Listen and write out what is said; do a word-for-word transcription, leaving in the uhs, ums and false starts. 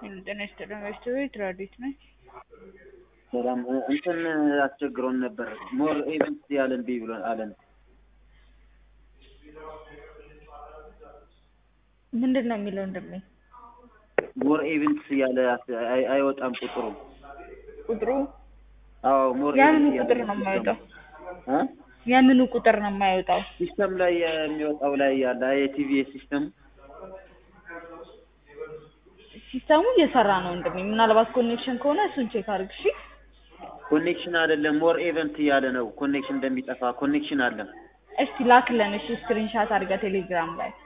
ኢንተርኔት ተደራጅቶ ትራዲት ነኝ ሰላም እንትን አስቸግሮን ነበር ሞር ኢቨንት ያለን ቢብሎ አለን ምንድነው የሚለው እንደም ሞር ኢቨንት ያለ አይወጣም ቁጥሩ ቁጥሩ አዎ ሞር ያንኑ ቁጥር ነው የማይወጣው አ ያንኑ ቁጥር ነው የማይወጣው ሲስተም ላይ የሚወጣው ላይ ያለ አይቲቪ ሲስተም ሲስተሙ እየሰራ ነው እንደም ምናልባት ኮኔክሽን ከሆነ እሱን ቼክ አድርግ እሺ ኮኔክሽን አይደለም ሞር ኢቨንት ያለ ነው ኮኔክሽን እንደሚጠፋ ኮኔክሽን አለ እስቲ ላክለን እሺ ስክሪንሻት አድርጋ ቴሌግራም ላይ